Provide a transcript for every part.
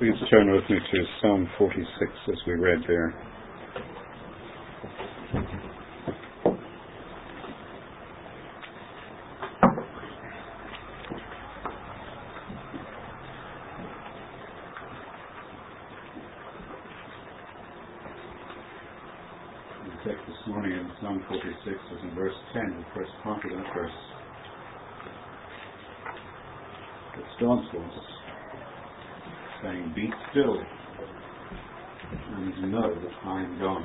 Please turn with me to Psalm 46 as we read there. The text this morning in Psalm 46 is in verse 10, the first part of that verse. It's God's voice saying, "Be still and know that I am God."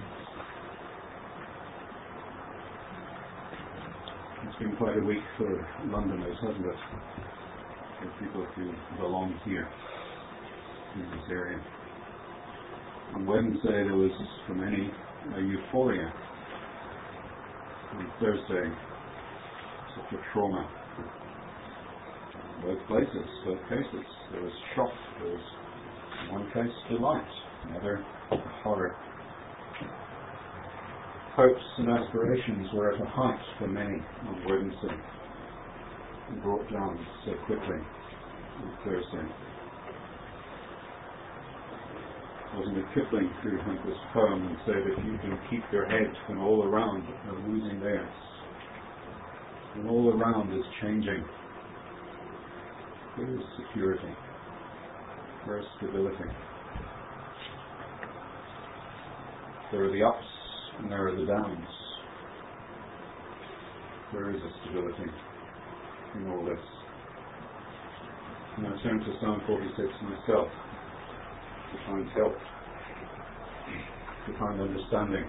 It's been quite a week for Londoners, hasn't it? For people who belong here in this area. On Wednesday there was, for many, a euphoria. On Thursday, such a trauma. Both places, both cases. There was shock, there was, in one case, delight, another, horror. Hopes and aspirations were at a height for many on Wednesday, and brought down so quickly on Thursday. Wasn't it Kipling who had this poem and said, "If you can keep your head when all around are losing theirs, when all around is changing, where is security? Where is stability?" There are the ups and there are the downs. Where is the stability in all this? And I turn to Psalm 46 myself to find help, to find understanding.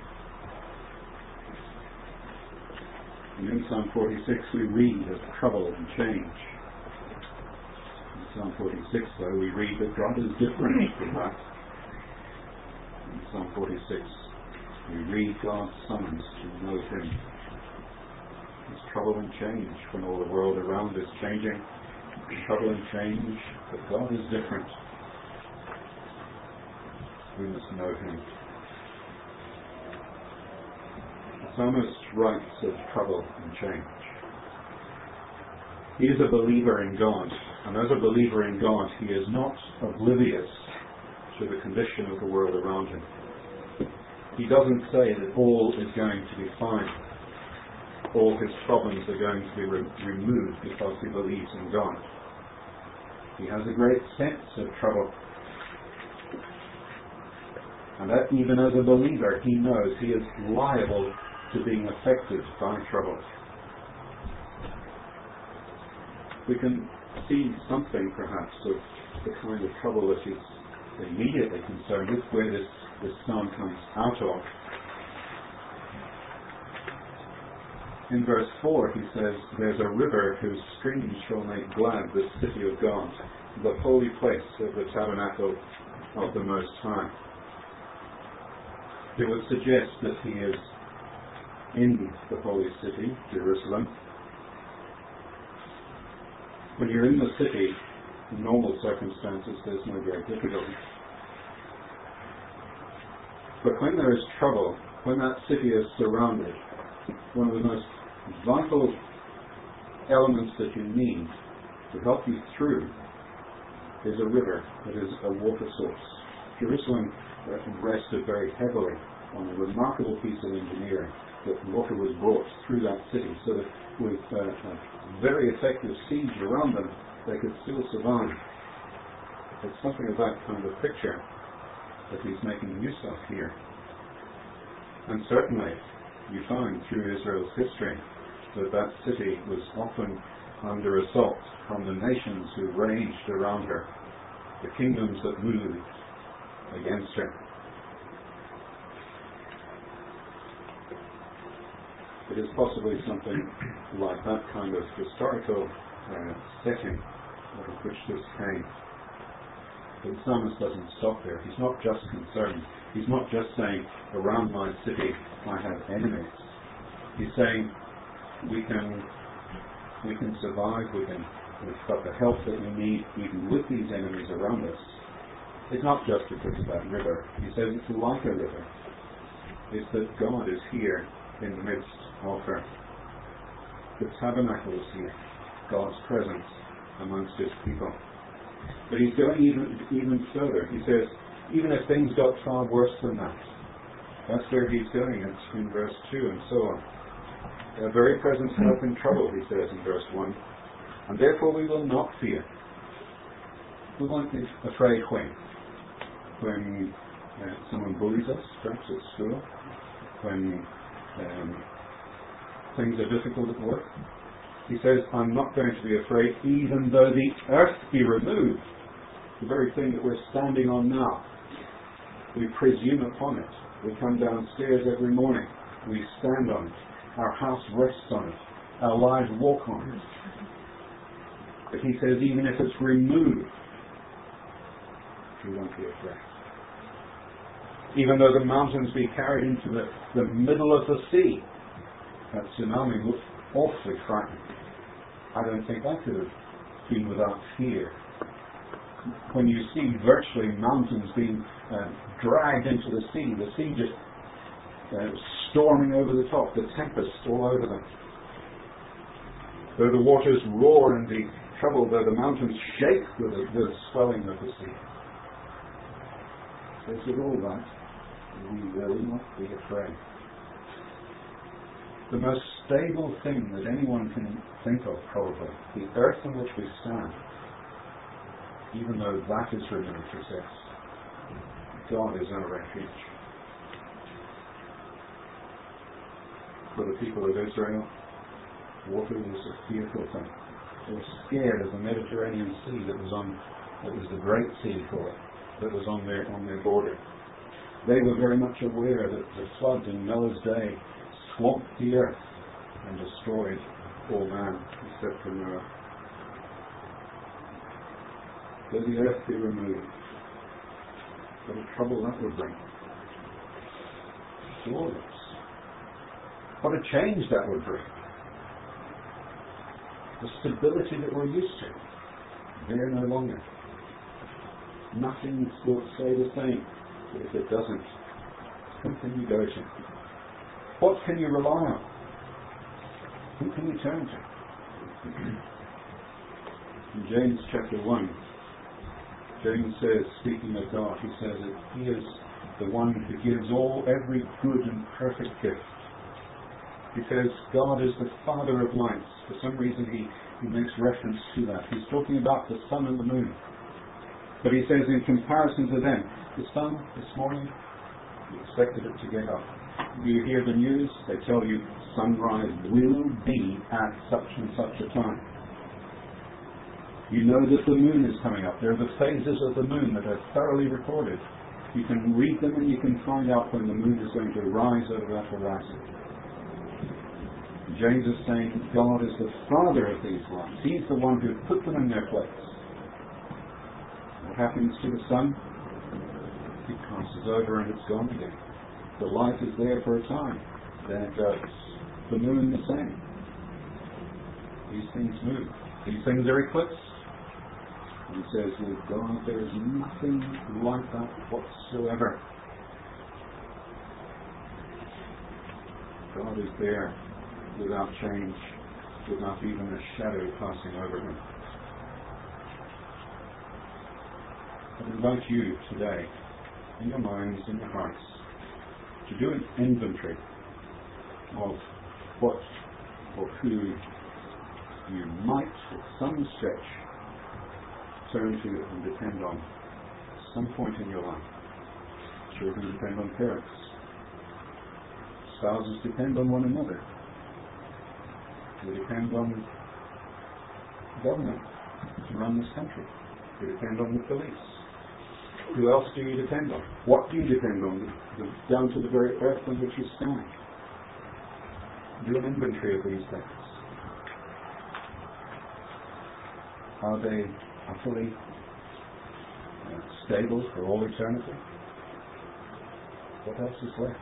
And in Psalm 46 we read of trouble and change. In Psalm 46, though, we read that God is different from that. In Psalm 46, we read God's summons to know Him. There's trouble and change when all the world around is changing. Trouble and change, but God is different. We must know Him. The psalmist writes of trouble and change. He is a believer in God, and as a believer in God, he is not oblivious to the condition of the world around him. He doesn't say that all is going to be fine. All his problems are going to be removed because he believes in God. He has a great sense of trouble. And that even as a believer, he knows he is liable to being affected by trouble. We can see something, perhaps, of the kind of trouble that he's immediately concerned with, where this psalm comes out of. In verse 4 he says, "There's a river whose streams shall make glad the city of God, the holy place of the tabernacle of the Most High." It would suggest that he is in the holy city, Jerusalem. When you're in the city, in normal circumstances, there's no great difficulty. But when there is trouble, when that city is surrounded, one of the most vital elements that you need to help you through is a river, that is a water source. Jerusalem rested very heavily on a remarkable piece of engineering, that water was brought through that city so that with a very effective siege around them, they could still survive. It's something of that kind of picture that he's making use of here. And certainly you find through Israel's history that that city was often under assault from the nations who raged around her, the kingdoms that moved against her. It is possibly something like that kind of historical setting out of which this came. But the psalmist doesn't stop there. He's not just concerned. He's not just saying, around my city I have enemies. He's saying we can survive, we've got the help that we need even with these enemies around us. It's not just because of that river. He says it's like a river. It's that God is here in the midst of her. The tabernacle is here, God's presence amongst His people. But he's going even further. He says, even if things got far worse than that, that's where he's going. It's in verse 2 and so on. A very present help in trouble, he says in verse 1. And therefore we will not fear. We won't be afraid when someone bullies us, perhaps at school, when things are difficult at work. He says, I'm not going to be afraid even though the earth be removed. The very thing that we're standing on now. We presume upon it. We come downstairs every morning. We stand on it. Our house rests on it. Our lives walk on it. But he says, even if it's removed, we won't be afraid. Even though the mountains be carried into the middle of the sea, that tsunami looked awfully frightening. I don't think I could have been without fear. When you see virtually mountains being dragged into the sea just storming over the top, the tempest all over them. Though the waters roar and be troubled, though the mountains shake with the swelling of the sea. So with all that, we will not be afraid. The most stable thing that anyone can think of, probably, the earth on which we stand, even though that is removed, he says, God is our refuge. For the people of Israel, water was a fearful thing. They were scared of the Mediterranean Sea that was the Great Sea for it, that was on their border. They were very much aware that the flood in Noah's day swamped the earth and destroyed all man except for Noah. Though the earth be removed, what a trouble that would bring. Glorious. What a change that would bring. The stability that we're used to, there no longer. Nothing will stay the same. But if it doesn't, who can you go to? What can you rely on? Who can you turn to? In James chapter 1, James says, speaking of God, he says that he is the one who gives every good and perfect gift. He says God is the Father of lights. For some reason he makes reference to that. He's talking about the sun and the moon. But he says in comparison to them, the sun this morning, you expected it to get up. You hear the news, they tell you sunrise will be at such and such a time. You know that the moon is coming up. There are the phases of the moon that are thoroughly recorded. You can read them and you can find out when the moon is going to rise over that horizon. James is saying God is the Father of these lights. He's the one who put them in their place. What happens to the sun? It passes over and it's gone again. The light is there for a time, then it goes. The moon the same. These things move. These things are eclipsed. And he says, with God there is nothing like that whatsoever. God is there without change, without even a shadow passing over him. I invite you today, in your minds, in your hearts, to do an inventory of what or who you might, at some stretch, turn to and depend on at some point in your life. Children depend on parents. Spouses depend on one another. You depend on government to run this country. You depend on the police. Who else do you depend on? What do you depend on? Down to the very earth on which you stand. Do an inventory of these things. Are they utterly stable for all eternity? What else is left?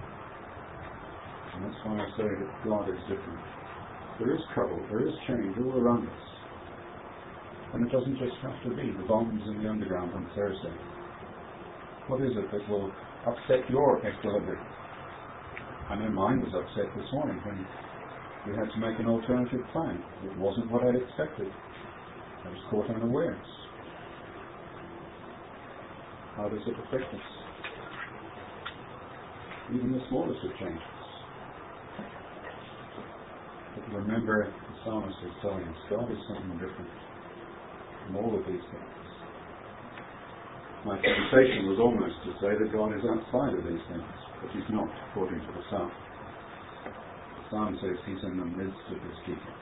And that's why I say that God is different. There is trouble, there is change all around us. And it doesn't just have to be the bombs in the underground on Thursday. What is it that will upset your equilibrium? I know mine was upset this morning when we had to make an alternative plan. It wasn't what I'd expected. I was caught unawares. How does it affect us? Even the smallest of changes. But remember, the psalmist is telling us God is something different from all of these things. My temptation was almost to say that God is outside of these things, but He's not, according to the Psalm. The Psalm says He's in the midst of His people.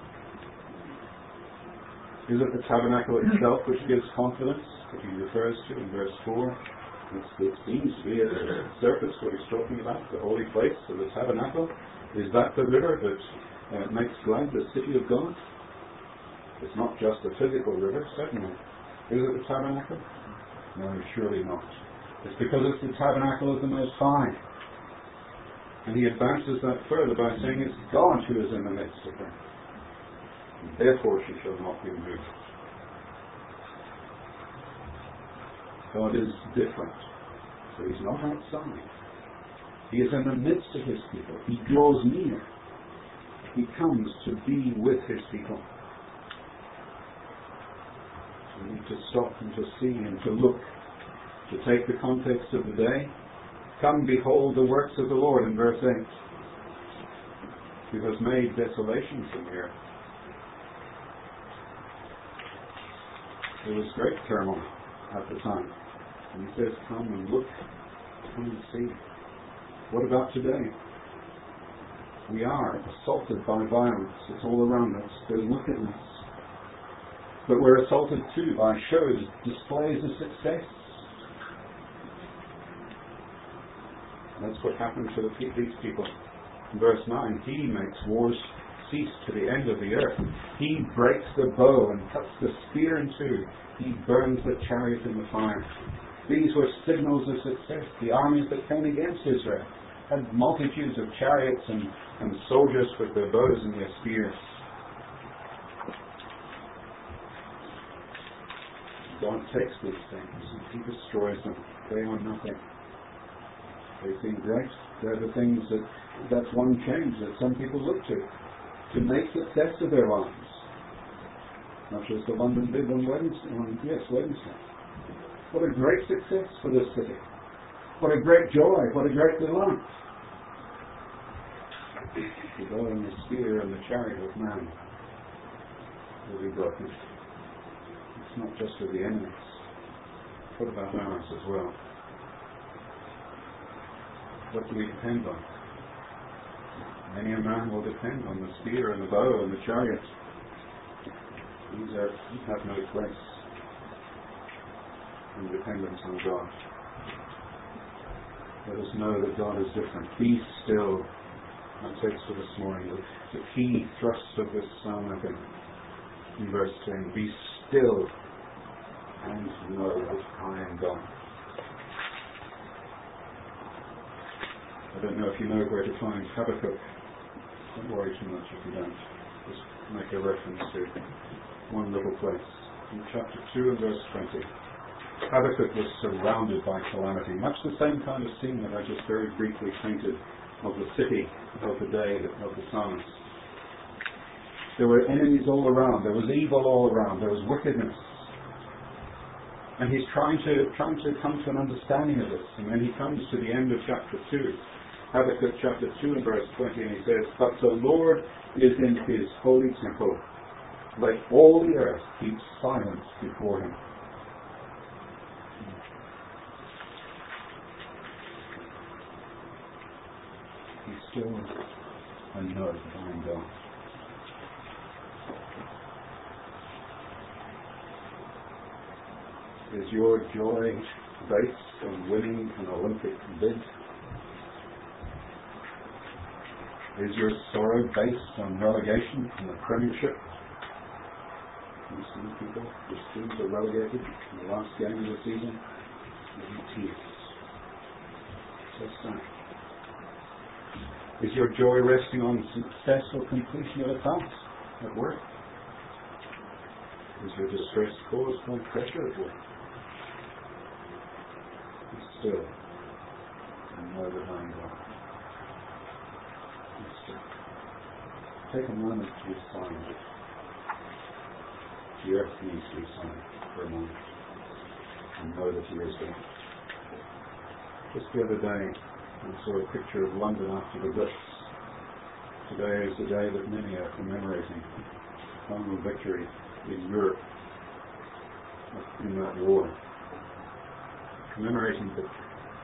Is it the tabernacle itself which gives confidence that he refers to in verse 4? It seems to be at the surface what he's talking about, the holy place of the tabernacle. Is that the river that makes glad the city of God? It's not just a physical river, certainly. Is it the tabernacle? No, surely not. It's because it's the tabernacle of the Most High. And he advances that further by saying it's God who is in the midst of them. Therefore she shall not be moved. God is different. So he's not outside. He is in the midst of his people. He draws near. He comes to be with his people. So we need to stop and to see and to look, to take the context of the day. Come, behold the works of the Lord in verse 8. Who has made desolations in the earth. There was great turmoil at the time. And he says, come and look, come and see. What about today? We are assaulted by violence. It's all around us. There's wickedness. But we're assaulted too by shows, displays of success. And that's what happened to these people. In verse 9, he makes wars cease to the end of the earth. He breaks the bow and cuts the spear in two. He burns the chariot in the fire. These were signals of success. The armies that came against Israel had multitudes of chariots and soldiers with their bows and their spears. God takes these things and he destroys them. They are nothing. They seem great. They're the things that's one change that some people look to make success of their lives. Much as the London did on Wednesday. What a great success for this city. What a great joy. What a great delight. The bow and the spear and the chariot of man will be broken. It's not just for the enemies. What about ours as well? What do we depend on? Many a man will depend on the spear and the bow and the chariot. These have no place in dependence on God. Let us know that God is different. Be still. My text for this morning, the key thrust of this psalm, I think, in verse 10, be still and know that I am God. I don't know if you know where to find Habakkuk. Don't worry too much if you don't. Just make a reference to one little place. In chapter 2 and verse 20. Habakkuk was surrounded by calamity. Much the same kind of scene that I just very briefly painted of the city, of the day, of the psalmist. There were enemies all around. There was evil all around. There was wickedness. And he's trying to come to an understanding of this. And then he comes to the end of chapter 2. Habakkuk chapter 2 and verse 20, and he says, but the Lord is in his holy temple. Let all the earth keep silence before him. Be still and know that I am God. Is your joy based on winning an Olympic bid? Is your sorrow based on relegation from the Premiership? You see people, whose teams are relegated in the last game of the season? Tears. So sad. Is your joy resting on successful completion of a task at work? Is your distress caused by pressure at work? Be still and know that I am God. Be still. Take a moment to be silent. The earth needs to be silent for a moment and know that He is God. Just the other day, I saw a picture of London after the Blitz. Today is the day that many are commemorating final victory in Europe in that war. Commemorating victory.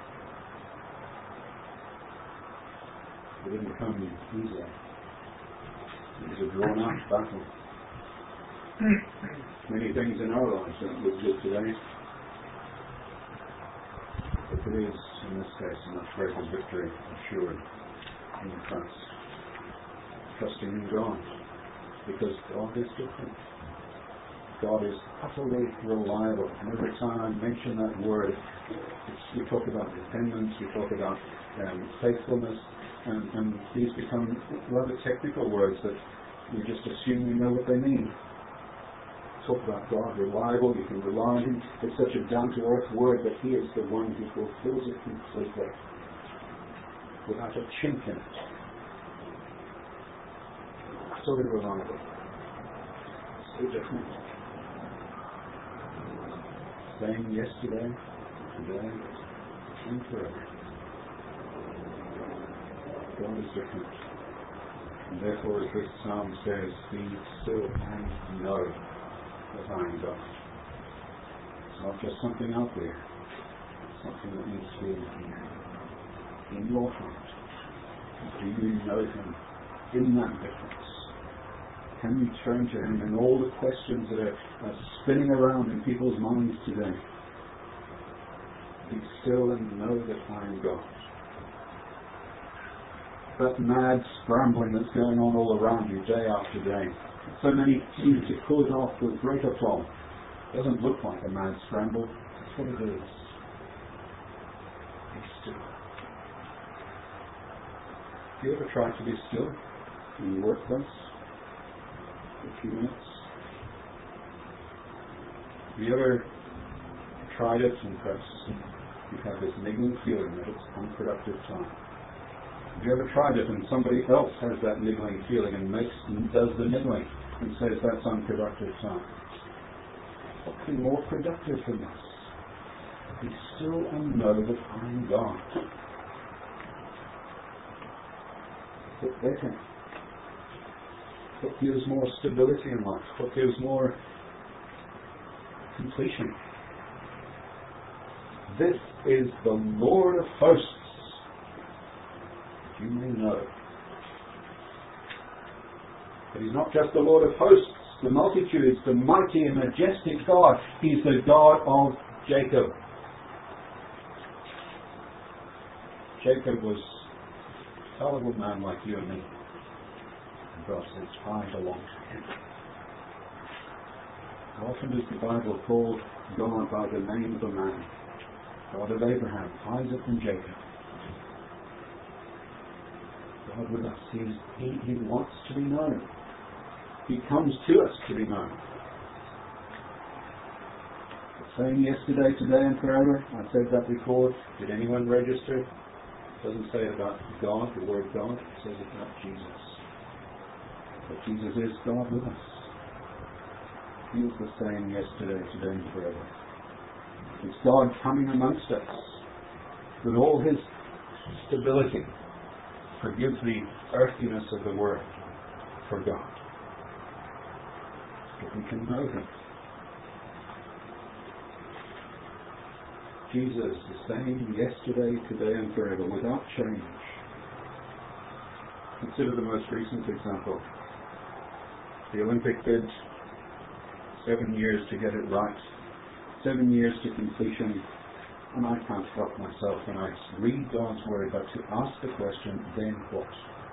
It didn't come easily. It was a drawn-out battle. Many things in our lives don't look good today. But it is, in this case, a much greater victory assured in Christ. Trusting in God. Because God is different. God is utterly reliable. And every time I mention that word, we talk about dependence, we talk about faithfulness, and these become rather technical words that we just assume we know what they mean. Talk about God reliable, you can rely on Him. It's such a down-to-earth word that He is the one who fulfills it completely, without a chink in it. So reliable. So different. Same yesterday, today, and forever. God is different. And therefore, as this psalm says, be still and know that I am God. It's not just something out there. It's something that needs to be in your heart. Do you know Him in that difference? Can you turn to Him in all the questions that are spinning around in people's minds today? Be still and know that I am God. That mad scrambling that's going on all around you day after day. So many seem to pull it off with great aplomb. It doesn't look like a mad scramble. That's what it is. Be still. Have you ever tried to be still in your workplace? For a few minutes? Have you ever tried it and perhaps you've had this niggling feeling that it's unproductive time? Have you ever tried it and somebody else has that niggling feeling and does the niggling and says that's unproductive time? What can be more productive than this? Be still and know that I am God. What better? What gives more stability in life? What gives more completion? This is the Lord of hosts. You may know. But He's not just the Lord of hosts, the multitudes, the mighty and majestic God. He's the God of Jacob. Jacob was a fallible man like you and me. And God says, I belong to Him. How often does the Bible call God by the name of a man? God of Abraham, Isaac and Jacob. God with us. He wants to be known. He comes to us to be known. The same yesterday, today and forever. I said that before. Did anyone register? It doesn't say about God, the word God. It says about Jesus. But Jesus is God with us. He is the same yesterday, today and forever. It's God coming amongst us with all His stability. Forgive the earthiness of the word for God. That we can know Him. Jesus, the same yesterday, today and forever, without change. Consider the most recent example. The Olympic bid, 7 years to get it right, 7 years to completion. And I can't help myself when I read God's Word, but to ask the question, then what?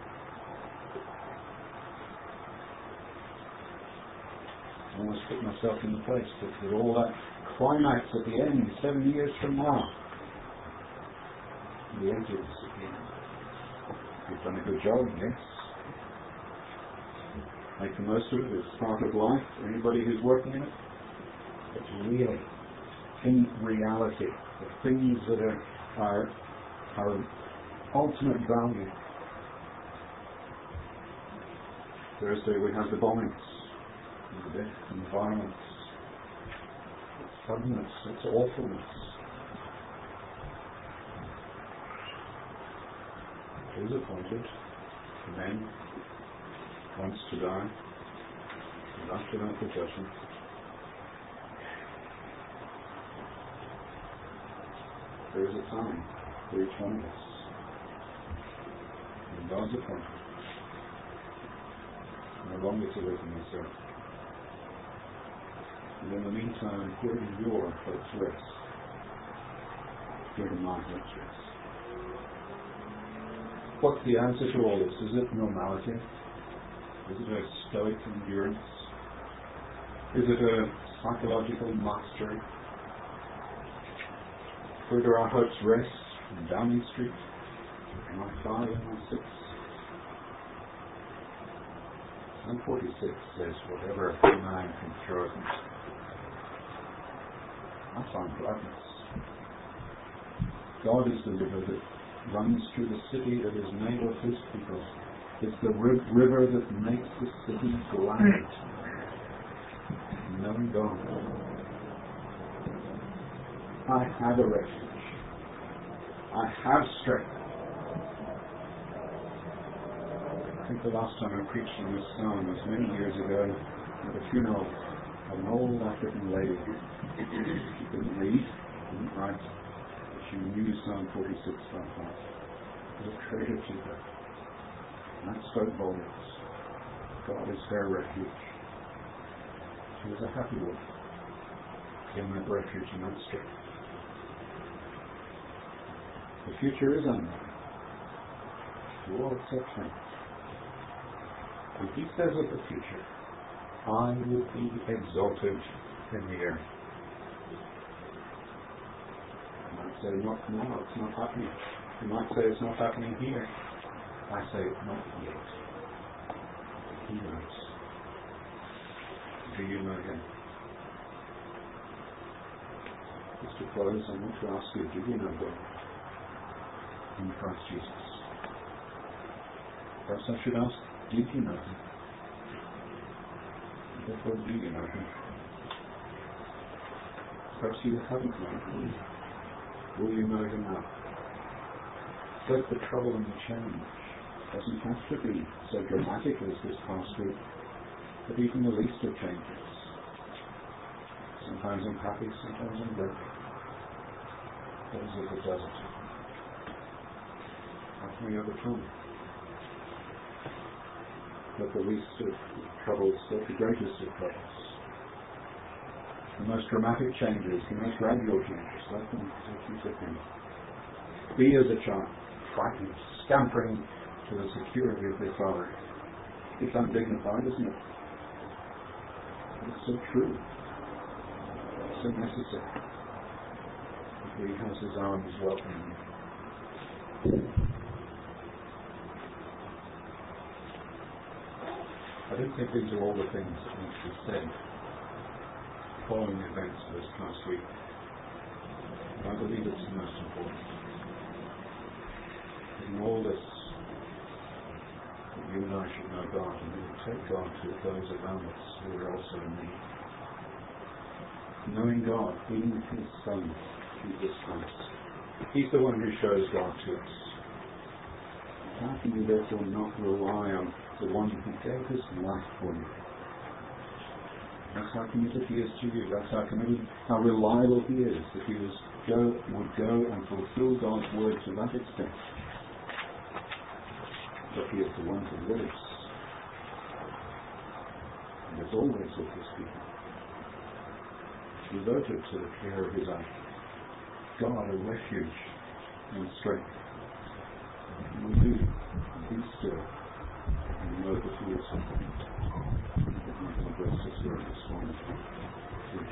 I almost put myself in the place that with all that climax at the end, 7 years from now, the edges at the end. You've done a good job, yes. Make the most of it, it's part of life, anybody who's working in it. But really, in reality, the things that are ultimate value. Thursday we have the bombings, and the death and violence, its suddenness, its awfulness. is appointed to men once to die, and after that the judgment. There is a time for each one of us. And God's appointed no longer to live in this earth. And in the meantime, here to your hope's rest. Here to my hope's rest. What's the answer to all this? Is it normality? Is it a stoic endurance? Is it a psychological mastery? Where do our hopes rest? In Downing Street? In my 5 and my 6? Psalm 46 says, whatever a man can throw at me, I find gladness. God is the river that runs through the city that is made of his people. It's the river that makes the city glad. Knowing God. I have a refuge. I have strength. I think the last time I preached on this psalm was many years ago at a funeral of an old African lady. She couldn't read, couldn't write, but she knew Psalm 46 by heart. It was a treasure to her. And that spoke volumes. God is her refuge. She was a happy woman in that refuge and that strength. The future is unknown. To all except him. If he says of the future, I will be exalted in the earth. You might say, not now, it's not happening. You might say, it's not happening here. I say, not yet. He knows. Do you know him? Just to close, I want to ask you, do you know God in Christ Jesus? Perhaps I should ask, did you know him? Therefore, do you know him? Perhaps you haven't known him. Will you know him now? Let the trouble and the change doesn't have to be so dramatic as this past week, but even the least of changes. Sometimes I'm happy, sometimes I'm broken. What is it that does it? How can we overcome? Let the least of troubles, let the greatest of troubles. The most dramatic changes, the most gradual changes, let them take you to him. Be as a child, frightened, scampering to the security of their Father. It's undignified, isn't it? But it's so true. It's so necessary. He has his arms welcoming you. I don't think these are all the things that need to be said following the events of this past week. But I believe it's the most important. In all this, that you and I should know God, and we will take God to those around us who are also in need. Knowing God, being his Son, Jesus Christ. He's the one who shows God to us. How can you therefore not rely on the one who gave his life for you? That's how committed he is to you. That's how reliable he is. That he would go and fulfill God's word to that extent. But he is the one who lives. And is always with his people. Devoted to the care of his own. God, a refuge and strength. We do. Be still. And know that he is something. That might bless us here this morning.